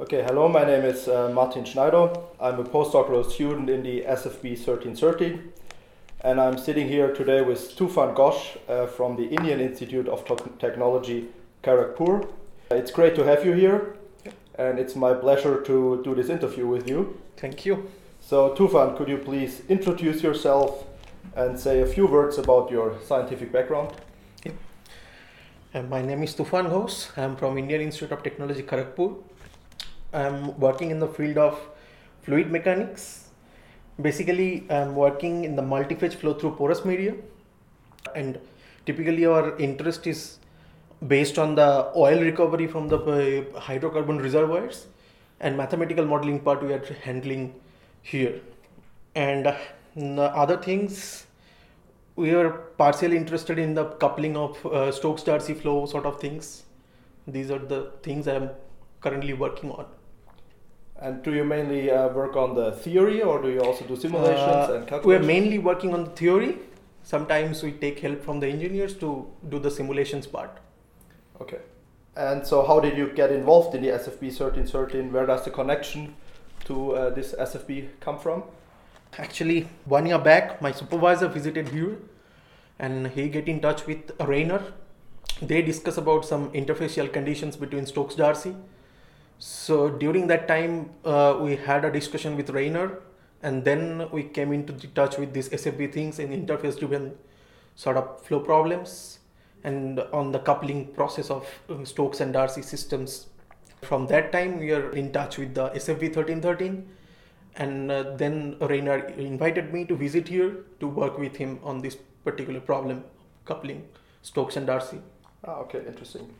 Okay, hello, my name is Martin Schneider. I'm a postdoctoral student in the SFB 1330, and I'm sitting here today with Tufan Ghosh from the Indian Institute of Technology, Kharagpur. It's great to have you here, and it's my pleasure to do this interview with you. Thank you. So, Tufan, could you please introduce yourself and say a few words about your scientific background? My name is Tufan Ghosh. I'm from Indian Institute of Technology, Kharagpur. I'm working in the field of fluid mechanics. Basically, I'm working in the multi-phase flow through porous media, and typically our interest is based on the oil recovery from the hydrocarbon reservoirs, and mathematical modeling part we are handling here. And the other things, we are partially interested in the coupling of Stokes-Darcy flow sort of things. These are the things I'm currently working on. And do you mainly work on the theory, or do you also do simulations and calculations? We're mainly working on the theory. Sometimes we take help from the engineers to do the simulations part. Okay. And so how did you get involved in the SFB 1313? Where does the connection to this SFB come from? Actually, 1 year back, my supervisor visited here and he get in touch with Rainer. They discuss about some interfacial conditions between Stokes-Darcy. So during that time, we had a discussion with Rainer, and then we came into touch with these SFB things in interface-driven sort of flow problems and on the coupling process of Stokes and Darcy systems. From that time, we are in touch with the SFB 1313, and then Rainer invited me to visit here to work with him on this particular problem, coupling Stokes and Darcy. Okay, interesting.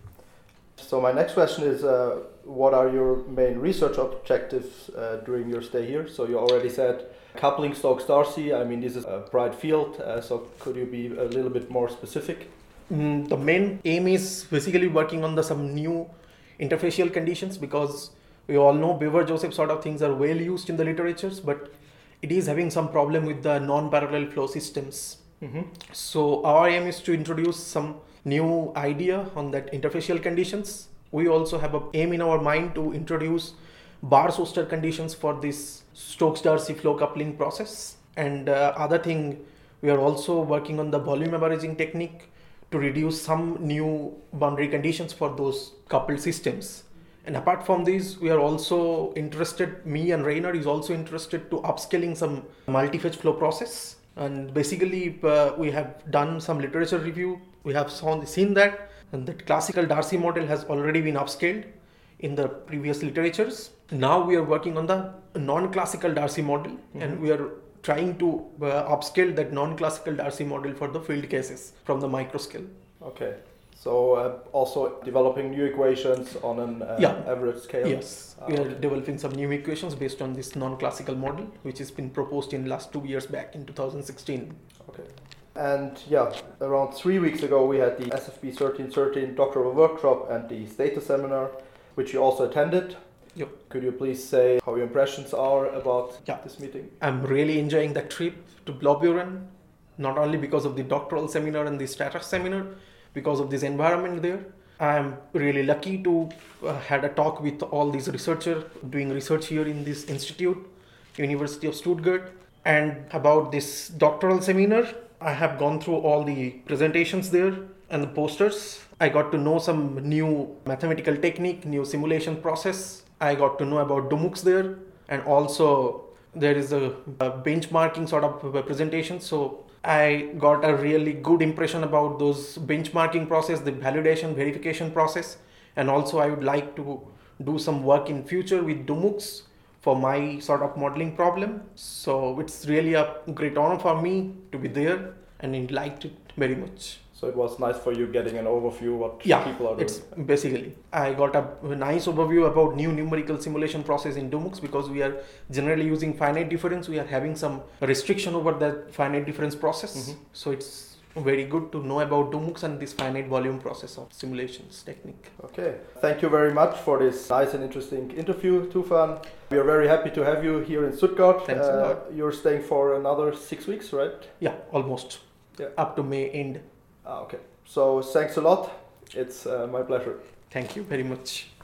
So my next question is, what are your main research objectives during your stay here? So you already said coupling Stokes-Darcy. I mean, this is a bright field. So could you be a little bit more specific? The main aim is basically working on some new interfacial conditions, because we all know Bever-Joseph sort of things are well used in the literatures, but it is having some problem with the non-parallel flow systems. Mm-hmm. So our aim is to introduce some new idea on that interfacial conditions. We also have an aim in our mind to introduce Bars-Oster conditions for this Stokes-Darcy flow coupling process. And other thing, we are also working on the volume averaging technique to reduce some new boundary conditions for those coupled systems. And apart from this, we are also interested, me and Rainer is also interested to upscaling some multi-phase flow process. And basically, we have done some literature review. We have seen that, and that classical Darcy model has already been upscaled in the previous literatures. Now we are working on the non-classical Darcy model, and we are trying to upscale that non-classical Darcy model for the field cases from the microscale. Okay. So also developing new equations on an average scale? Yes, we are developing some new equations based on this non-classical model, which has been proposed in last 2 years back in 2016. Okay. And around 3 weeks ago we had the SFB 1313 doctoral workshop and the status seminar, which you also attended. Yep. Could you please say how your impressions are about this meeting? I'm really enjoying that trip to Blåbjuren, not only because of the doctoral seminar and the status seminar, because of this environment there. I'm really lucky to had a talk with all these researchers doing research here in this institute, University of Stuttgart. And about this doctoral seminar, I have gone through all the presentations there and the posters. I got to know some new mathematical technique, new simulation process. I got to know about DOMUX there, and also there is a benchmarking sort of presentation. So I got a really good impression about those benchmarking process, the validation, verification process, and also I would like to do some work in future with DOMUX for my sort of modeling problem. So it's really a great honor for me to be there, and I liked it very much. So it was nice for you getting an overview what people are doing. It's basically, I got a nice overview about new numerical simulation process in DOMUX, because we are generally using finite difference. We are having some restriction over that finite difference process. Mm-hmm. So it's very good to know about DOMUX and this finite volume process of simulations technique. Okay, thank you very much for this nice and interesting interview, Tufan. We are very happy to have you here in Stuttgart. Thanks a lot. You're staying for another 6 weeks, right? Yeah, almost. Yeah. Up to May end. Okay. So thanks a lot. It's my pleasure. Thank you very much.